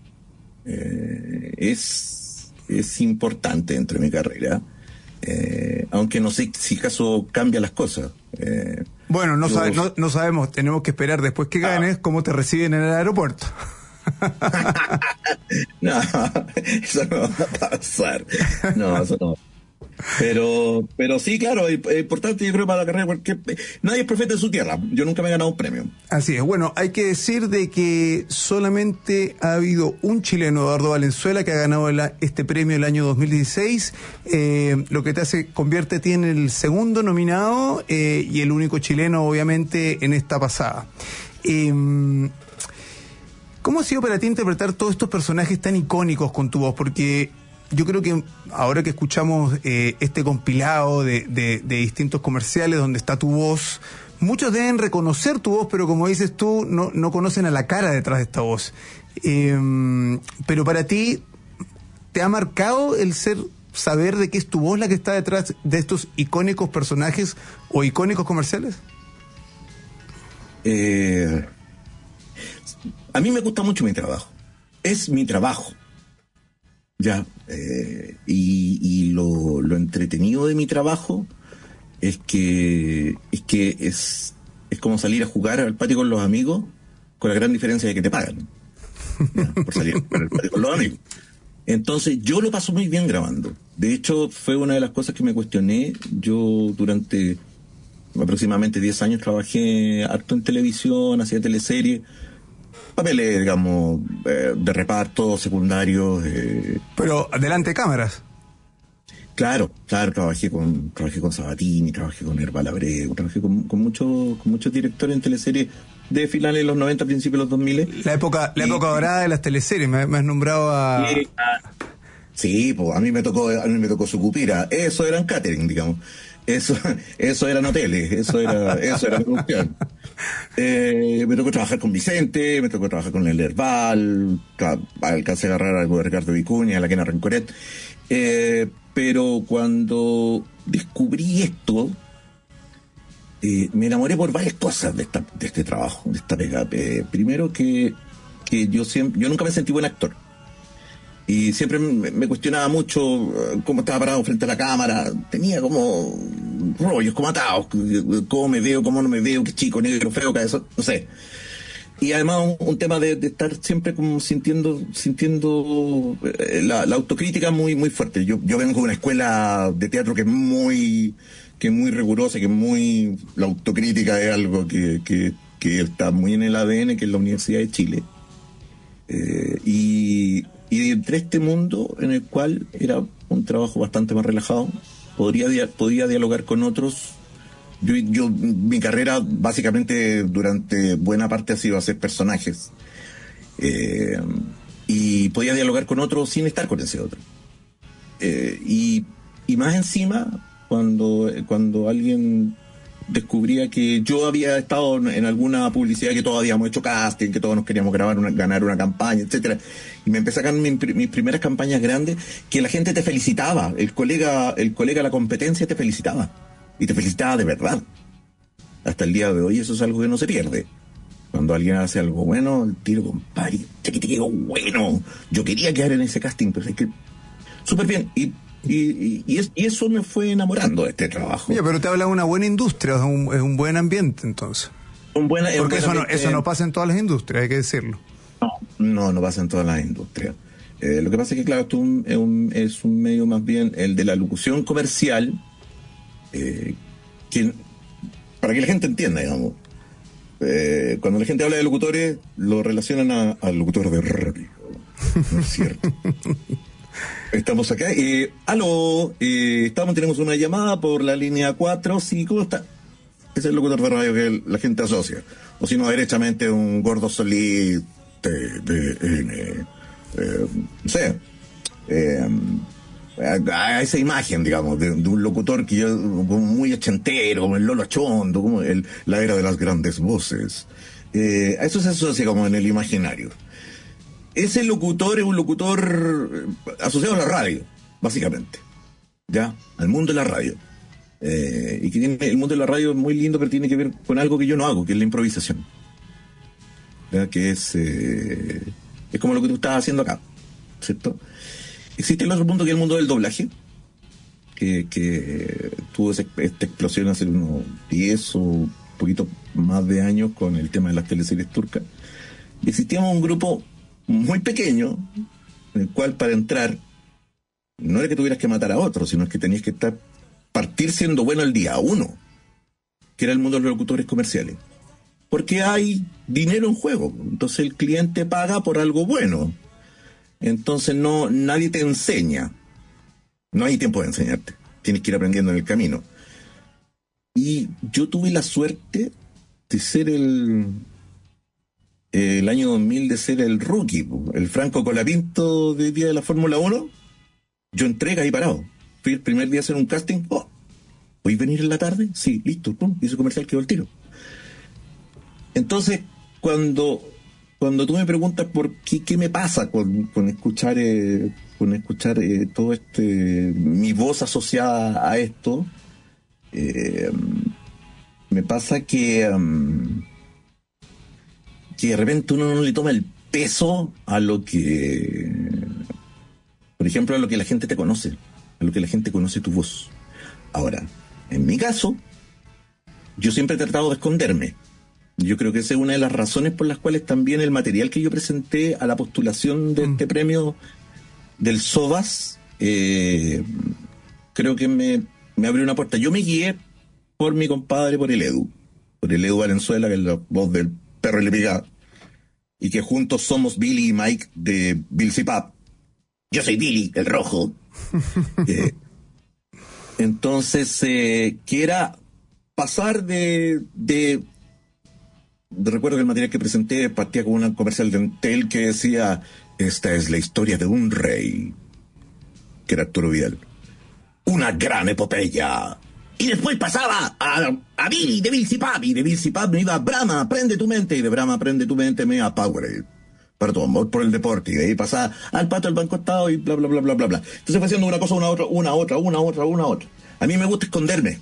es importante dentro de mi carrera. Aunque no sé si acaso cambia las cosas. Bueno, no sabemos, tenemos que esperar después que ganes cómo te reciben en el aeropuerto. No, eso no va a pasar. No, eso no. Pero sí, claro, es importante, yo creo, para la carrera, porque nadie es profeta en su tierra. Yo nunca me he ganado un premio. Así es. Bueno, hay que decir de que solamente ha habido un chileno, Eduardo Valenzuela, que ha ganado este premio el año 2016, lo que convierte a ti en el segundo nominado y el único chileno, obviamente, en esta pasada. ¿Cómo ha sido para ti interpretar todos estos personajes tan icónicos con tu voz? Porque yo creo que ahora que escuchamos este compilado de distintos comerciales donde está tu voz, muchos deben reconocer tu voz, pero como dices tú, no conocen a la cara detrás de esta voz. Pero para ti, ¿te ha marcado el saber de que es tu voz la que está detrás de estos icónicos personajes o icónicos comerciales? A mí me gusta mucho mi trabajo. Es mi trabajo. Ya, y lo entretenido de mi trabajo es que es como salir a jugar al patio con los amigos, con la gran diferencia de que te pagan, ¿ya? Por salir a jugar al patio con los amigos. Entonces yo lo paso muy bien grabando. De hecho, fue una de las cosas que me cuestioné. Yo durante aproximadamente 10 años trabajé harto en televisión, hacía teleseries, papeles, digamos, de reparto, secundarios. Pero delante de cámaras. Claro, trabajé con Sabatini, trabajé con Herbal Abreu, trabajé con muchos directores en teleseries de finales de los 90, principios de los 2000. La época dorada de las teleseries, me has nombrado a... Sí, pues a mí me tocó Sucupira, eso eran catering, digamos. Eso eran hoteles, eso era producción. Me tocó trabajar con Vicente, me tocó trabajar con el Herbal, alcancé a agarrar algo de Ricardo Vicuña, la Kena Rencoret. Pero cuando descubrí esto, me enamoré por varias cosas de este trabajo, de esta pega. Primero que yo nunca me sentí buen actor. Y siempre me cuestionaba mucho cómo estaba parado frente a la cámara. Tenía como rollos, como atados. Cómo me veo, cómo no me veo, qué chico, negro, feo, eso, no sé. Y además un tema de estar siempre como sintiendo la autocrítica muy muy fuerte. Yo vengo de una escuela de teatro que es muy rigurosa, la autocrítica es algo que está muy en el ADN, que es la Universidad de Chile. Y entre este mundo en el cual era un trabajo bastante más relajado, podía dialogar con otros Mi carrera básicamente durante buena parte ha sido hacer personajes. Y podía dialogar con otro sin estar con ese otro. Y más encima, cuando alguien descubría que yo había estado en alguna publicidad, que todos habíamos hecho casting, que todos nos queríamos ganar una campaña, etcétera, y me empecé a ganar mis primeras campañas grandes, que la gente te felicitaba, el colega de la competencia te felicitaba, y te felicitaba de verdad. Hasta el día de hoy eso es algo que no se pierde. Cuando alguien hace algo bueno, el tiro, compadre, que te quedó bueno, yo quería quedar en ese casting, pero es que súper bien. Y eso me fue enamorando de este trabajo. Oye, pero te habla de una buena industria, es un buen ambiente, entonces. Porque eso no pasa en todas las industrias, hay que decirlo. No pasa en todas las industrias. Lo que pasa es que, claro, esto es un medio más bien, el de la locución comercial, para que la gente entienda, digamos. Cuando la gente habla de locutores, lo relacionan al locutor de radio. No es cierto. Estamos acá. Aló, tenemos una llamada por la línea 4. Sí, ¿cómo está? Es el locutor de radio que la gente asocia. O si no, derechamente un gordo Solís, TVN, no sé. A esa imagen, digamos, de un locutor que yo, como muy ochentero, como el Lolo Achondo, como la era de las grandes voces. A eso se asocia como en el imaginario. Ese locutor es un locutor asociado a la radio, básicamente, ¿ya? Al mundo de la radio. Y que el mundo de la radio es muy lindo, pero tiene que ver con algo que yo no hago, que es la improvisación. ¿Ya? Que es como lo que tú estás haciendo acá, ¿cierto? Existe el otro mundo, que es el mundo del doblaje, que tuvo esta explosión hace unos 10 o un poquito más de años con el tema de las teleseries turcas. Y existíamos un grupo muy pequeño, en el cual para entrar no era que tuvieras que matar a otro, sino es que tenías que partir siendo bueno el día 1, que era el mundo de los locutores comerciales, porque hay dinero en juego. Entonces el cliente paga por algo bueno, entonces nadie te enseña, no hay tiempo de enseñarte, tienes que ir aprendiendo en el camino. Y yo tuve la suerte de ser el año 2000, de ser el rookie, el Franco Colapinto del día de la Fórmula 1. Yo entré ahí parado. Fui el primer día a hacer un casting. ¿Voy a venir en la tarde? Sí, listo. Hizo comercial, quedó el tiro. Entonces, cuando tú me preguntas por qué me pasa con escuchar todo mi voz asociada a esto, me pasa que de repente uno no le toma el peso a lo que, por ejemplo, a lo que la gente te conoce, a lo que la gente conoce tu voz. Ahora, en mi caso, yo siempre he tratado de esconderme. Yo creo que esa es una de las razones por las cuales también el material que yo presenté a la postulación de este premio del SOVAS, creo que me abrió una puerta. Yo me guié por mi compadre, por el Edu Valenzuela, que es la voz del Perro y le Pica, y que juntos somos Billy y Mike de Bilsipap. Yo soy Billy, el rojo. Entonces, que era pasar de recuerdo que el material que presenté partía con una comercial de Entel que decía: esta es la historia de un rey, que era Arturo Vidal. Una gran epopeya. Y después pasaba a Billy de Bilsipap, y de Bilsipap me iba a Brahma, prende tu mente, y de Brahma, prende tu mente, me iba a Powerade, para tu amor por el deporte, y de ahí pasaba al Pato del Banco Estado, y bla, bla, bla, bla, bla, bla. Entonces fue haciendo una cosa, una otra. A mí me gusta esconderme.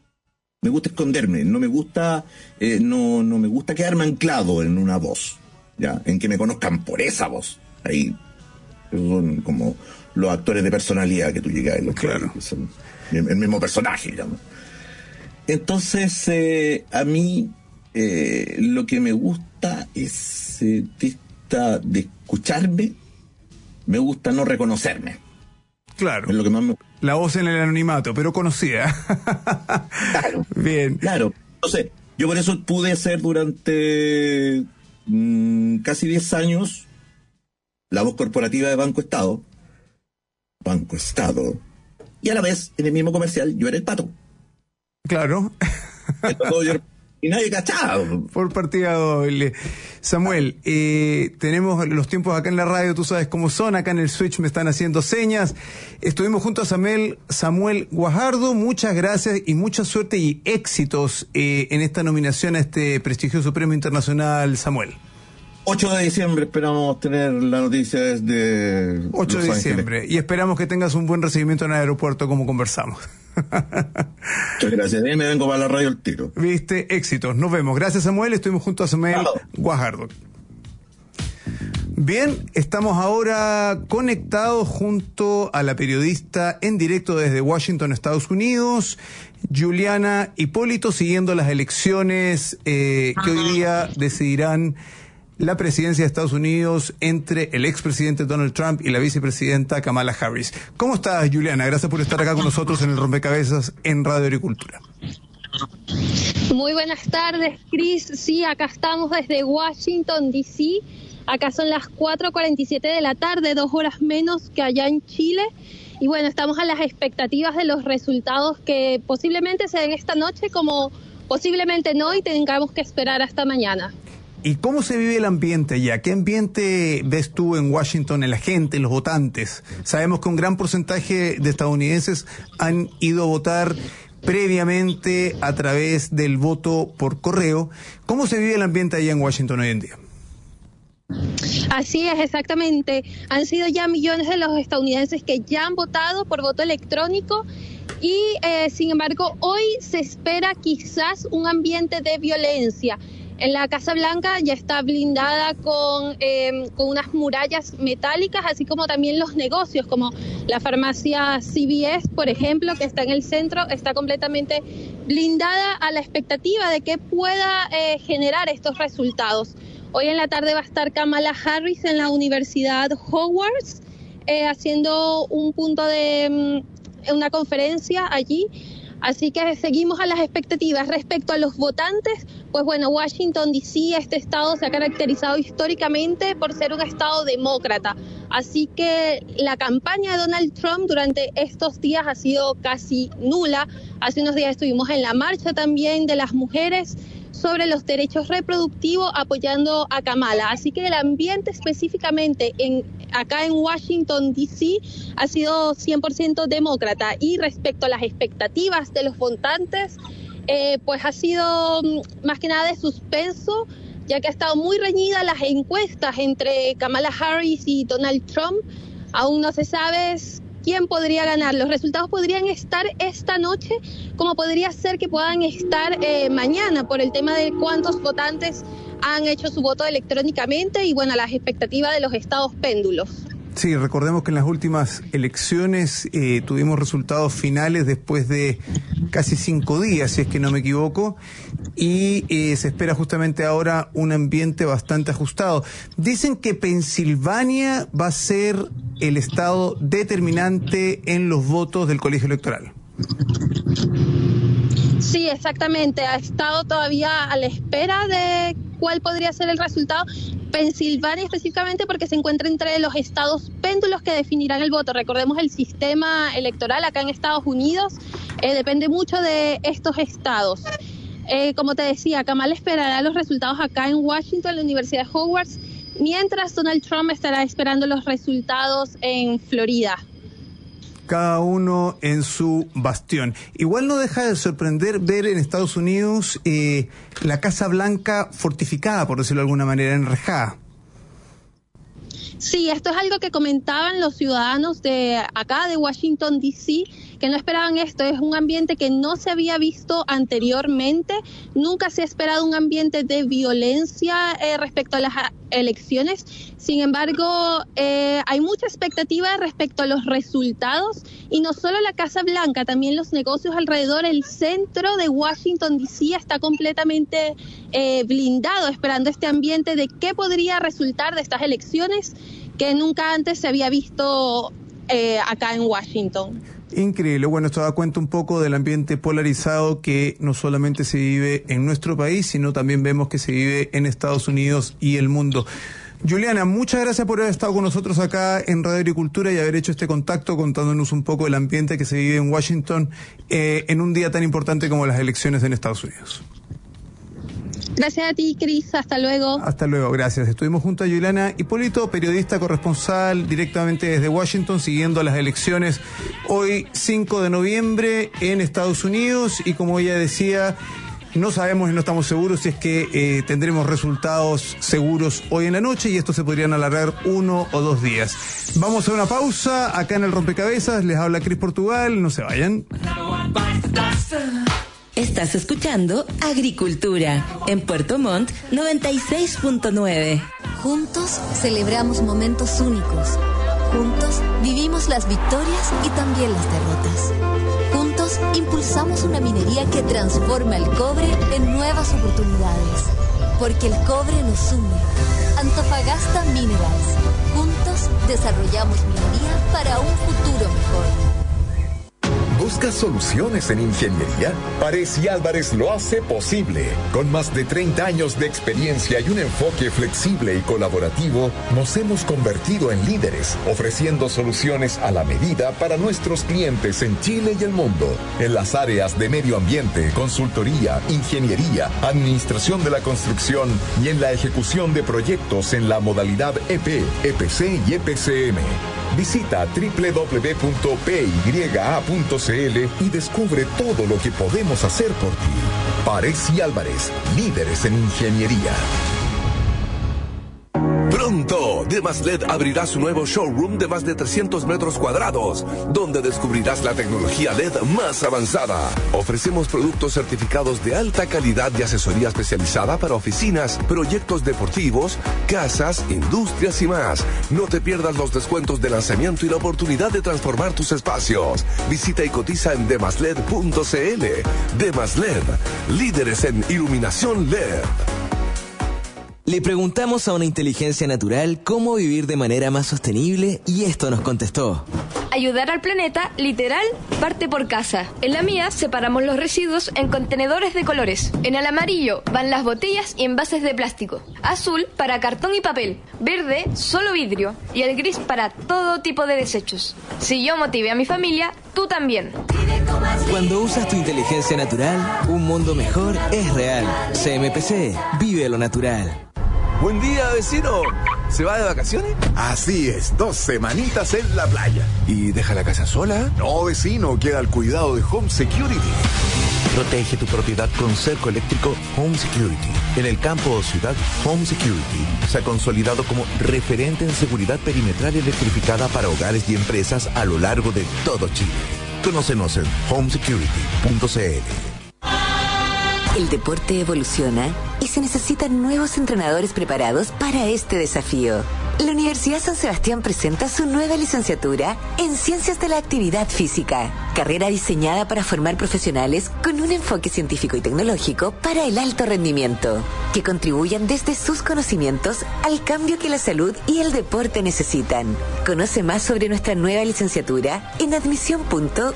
No me gusta, no me gusta quedarme anclado en una voz, ya, en que me conozcan por esa voz. Ahí son como los actores de personalidad que tú llegas, claro, que son el mismo personaje, digamos. Entonces, a mí lo que me gusta es de escucharme, me gusta no reconocerme. Claro. Es lo que más me gusta. La voz en el anonimato, pero conocida. Claro. Bien. Claro. Entonces, yo por eso pude ser durante casi 10 años la voz corporativa de Banco Estado. Y a la vez, en el mismo comercial, yo era el Pato. Claro. Y nadie cachaba. Por partida doble. Samuel, tenemos los tiempos acá en la radio, tú sabes cómo son, acá en el switch me están haciendo señas. Estuvimos junto a Samuel Guajardo, muchas gracias y mucha suerte y éxitos en esta nominación a este prestigioso premio internacional, Samuel. 8 de diciembre esperamos tener la noticia desde 8 de diciembre. Y esperamos que tengas un buen recibimiento en el aeropuerto como conversamos. Muchas gracias. Me vengo para la radio el tiro. Viste, éxitos. Nos vemos. Gracias, Samuel. Estuvimos junto a Samuel Guajardo. Bien, estamos ahora conectados junto a la periodista en directo desde Washington, Estados Unidos, Juliana Hipólito, siguiendo las elecciones que hoy día decidirán la presidencia de Estados Unidos entre el expresidente Donald Trump y la vicepresidenta Kamala Harris. ¿Cómo estás, Juliana? Gracias por estar acá con nosotros en el Rompecabezas en Radio Agricultura. Muy buenas tardes, Chris. Sí, acá estamos desde Washington, D.C. Acá son las 4:47 de la tarde, 2 horas menos que allá en Chile. Y bueno, estamos a las expectativas de los resultados que posiblemente se den esta noche, como posiblemente no, y tengamos que esperar hasta mañana. ¿Y cómo se vive el ambiente allá? ¿Qué ambiente ves tú en Washington, en la gente, en los votantes? Sabemos que un gran porcentaje de estadounidenses han ido a votar previamente a través del voto por correo. ¿Cómo se vive el ambiente allá en Washington hoy en día? Así es, exactamente. Han sido ya millones de los estadounidenses que ya han votado por voto electrónico y, sin embargo, hoy se espera quizás un ambiente de violencia. En la Casa Blanca ya está blindada con unas murallas metálicas, así como también los negocios, como la farmacia CVS, por ejemplo, que está en el centro, está completamente blindada a la expectativa de que pueda generar estos resultados. Hoy en la tarde va a estar Kamala Harris en la Universidad Howard, haciendo un punto de una conferencia allí. Así que seguimos a las expectativas. Respecto a los votantes, pues bueno, Washington D.C., este estado se ha caracterizado históricamente por ser un estado demócrata. Así que la campaña de Donald Trump durante estos días ha sido casi nula. Hace unos días estuvimos en la marcha también de las mujeres sobre los derechos reproductivos apoyando a Kamala. Así que el ambiente específicamente acá en Washington, D.C. ha sido 100% demócrata. Y respecto a las expectativas de los votantes, pues ha sido más que nada de suspenso, ya que ha estado muy reñida las encuestas entre Kamala Harris y Donald Trump. Aún no se sabe quién podría ganar. Los resultados podrían estar esta noche, como podría ser que puedan estar mañana, por el tema de cuántos votantes han hecho su voto electrónicamente y bueno, las expectativas de los estados péndulos. Sí, recordemos que en las últimas elecciones tuvimos resultados finales después de casi 5 días, si es que no me equivoco, y se espera justamente ahora un ambiente bastante ajustado. Dicen que Pensilvania va a ser el estado determinante en los votos del colegio electoral. Sí, exactamente. Ha estado todavía a la espera de cuál podría ser el resultado. Pensilvania específicamente porque se encuentra entre los estados péndulos que definirán el voto. Recordemos el sistema electoral acá en Estados Unidos depende mucho de estos estados. Como te decía, Kamala esperará los resultados acá en Washington, en la Universidad de Howard, mientras Donald Trump estará esperando los resultados en Florida. Cada uno en su bastión. Igual no deja de sorprender ver en Estados Unidos la Casa Blanca fortificada, por decirlo de alguna manera, enrejada. Sí, esto es algo que comentaban los ciudadanos de acá, de Washington, D.C., que no esperaban esto. Es un ambiente que no se había visto anteriormente. Nunca se ha esperado un ambiente de violencia respecto a las elecciones. Sin embargo, hay mucha expectativa respecto a los resultados. Y no solo la Casa Blanca, también los negocios alrededor. El centro de Washington, D.C. está completamente blindado, esperando este ambiente de qué podría resultar de estas elecciones que nunca antes se había visto acá en Washington. Increíble. Bueno, esto da cuenta un poco del ambiente polarizado que no solamente se vive en nuestro país, sino también vemos que se vive en Estados Unidos y el mundo. Juliana, muchas gracias por haber estado con nosotros acá en Radio Agricultura y haber hecho este contacto contándonos un poco del ambiente que se vive en Washington en un día tan importante como las elecciones en Estados Unidos. Gracias a ti, Cris. Hasta luego. Hasta luego, gracias. Estuvimos junto a Juliana Hipólito, periodista corresponsal directamente desde Washington, siguiendo las elecciones hoy 5 de noviembre en Estados Unidos y como ella decía, no sabemos y no estamos seguros si es que tendremos resultados seguros hoy en la noche y estos se podrían alargar 1 o 2 días. Vamos a una pausa acá en el Rompecabezas. Les habla Cris Portugal. No se vayan. Estás escuchando Agricultura en Puerto Montt 96.9. Juntos celebramos momentos únicos. Juntos vivimos las victorias y también las derrotas. Juntos impulsamos una minería que transforma el cobre en nuevas oportunidades. Porque el cobre nos une. Antofagasta Minerals. Juntos desarrollamos minería para un futuro mejor. ¿Buscas soluciones en ingeniería? Párez y Álvarez lo hace posible. Con más de 30 años de experiencia y un enfoque flexible y colaborativo, nos hemos convertido en líderes, ofreciendo soluciones a la medida para nuestros clientes en Chile y el mundo. En las áreas de medio ambiente, consultoría, ingeniería, administración de la construcción y en la ejecución de proyectos en la modalidad EP, EPC y EPCM. Visita www.pya.cl y descubre todo lo que podemos hacer por ti. Párez y Álvarez, líderes en ingeniería. Pronto, Demasled abrirá su nuevo showroom de más de 300 metros cuadrados, donde descubrirás la tecnología LED más avanzada. Ofrecemos productos certificados de alta calidad y asesoría especializada para oficinas, proyectos deportivos, casas, industrias y más. No te pierdas los descuentos de lanzamiento y la oportunidad de transformar tus espacios. Visita y cotiza en demasled.cl. Demasled, líderes en iluminación LED. Le preguntamos a una inteligencia natural cómo vivir de manera más sostenible y esto nos contestó. Ayudar al planeta, literal, parte por casa. En la mía separamos los residuos en contenedores de colores. En el amarillo van las botellas y envases de plástico. Azul para cartón y papel. Verde, solo vidrio. Y el gris para todo tipo de desechos. Si yo motivé a mi familia, tú también. Cuando usas tu inteligencia natural, un mundo mejor es real. CMPC, vive lo natural. Buen día, vecino. ¿Se va de vacaciones? Así es, 2 semanitas en la playa. ¿Y deja la casa sola? No, vecino, queda al cuidado de Home Security. Protege tu propiedad con cerco eléctrico Home Security. En el campo o ciudad, Home Security se ha consolidado como referente en seguridad perimetral electrificada para hogares y empresas a lo largo de todo Chile. Conócenos en homesecurity.cl. El deporte evoluciona y se necesitan nuevos entrenadores preparados para este desafío. La Universidad San Sebastián presenta su nueva licenciatura en Ciencias de la Actividad Física, carrera diseñada para formar profesionales con un enfoque científico y tecnológico para el alto rendimiento, que contribuyan desde sus conocimientos al cambio que la salud y el deporte necesitan. Conoce más sobre nuestra nueva licenciatura en admisión.uss.cl.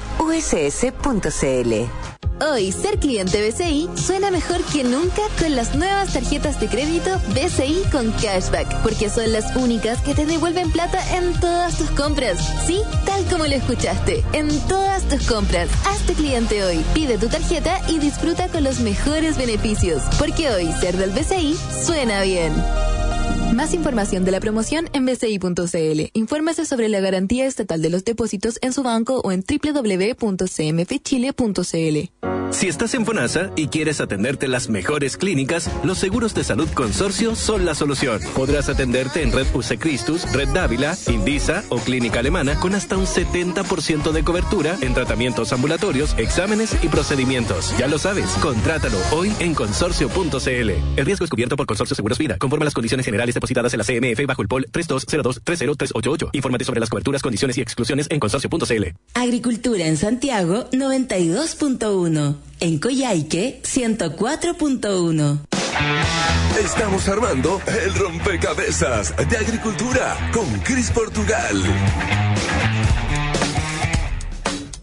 Hoy, ser cliente BCI suena mejor que nunca con las nuevas tarjetas de crédito BCI con cashback, porque son las únicas que te devuelven plata en todas tus compras. Sí, tal como lo escuchaste, en todas tus compras. Hazte cliente hoy, pide tu tarjeta y disfruta con los mejores beneficios, porque hoy ser del BCI suena bien. Más información de la promoción en bci.cl. Infórmese sobre la garantía estatal de los depósitos en su banco o en www.cmfchile.cl. Si estás en FONASA y quieres atenderte en las mejores clínicas, los seguros de salud Consorcio son la solución. Podrás atenderte en Red UC Christus, Red Dávila, Indisa o Clínica Alemana con hasta un 70% de cobertura en tratamientos ambulatorios, exámenes y procedimientos. Ya lo sabes, contrátalo hoy en consorcio.cl. El riesgo es cubierto por Consorcio Seguros Vida, conforme a las condiciones generales depositadas en la CMF bajo el POL 3202-30388. Infórmate sobre las coberturas, condiciones y exclusiones en consorcio.cl. Agricultura en Santiago 92.1. En Coyhaique 104.1. Estamos armando el rompecabezas de Agricultura con Cris Portugal.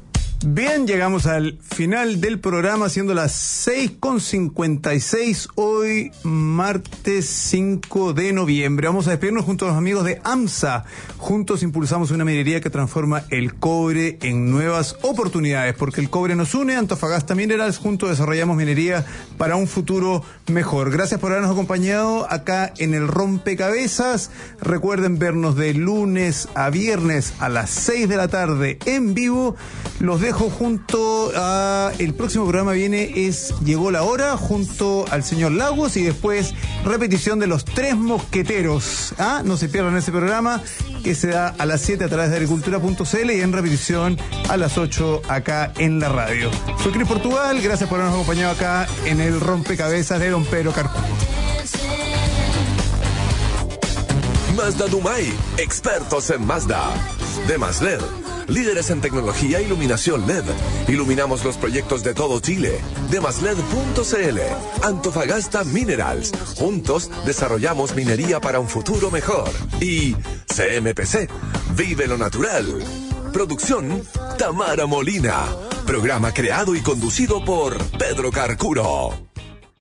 Bien, llegamos al final del programa, siendo las 6:56, hoy martes 5 de noviembre. Vamos a despedirnos junto a los amigos de AMSA. Juntos impulsamos una minería que transforma el cobre en nuevas oportunidades, porque el cobre nos une. Antofagasta Minerals, juntos desarrollamos minería para un futuro mejor. Gracias por habernos acompañado acá en el Rompecabezas. Recuerden vernos de lunes a viernes a las 6 de la tarde en vivo. Los dejo junto a... El próximo programa viene es Llegó la Hora, junto al señor Lagos, y después repetición de Los Tres Mosqueteros. No se pierdan ese programa, que se da a las 7 a través de agricultura.cl y en repetición a las 8 acá en la radio. Soy Cris Portugal, gracias por habernos acompañado acá en el Rompecabezas de don Pedro Carcuno. Mazda Dumay, expertos en Mazda. De Mazled, líderes en tecnología e iluminación LED. Iluminamos los proyectos de todo Chile. De Mazled.cl. Antofagasta Minerals. Juntos desarrollamos minería para un futuro mejor. Y CMPC, vive lo natural. Producción, Tamara Molina. Programa creado y conducido por Pedro Carcuro.